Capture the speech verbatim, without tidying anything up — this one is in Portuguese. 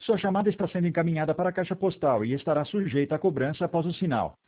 Sua chamada está sendo encaminhada para a caixa postal e estará sujeita a cobrança após o sinal.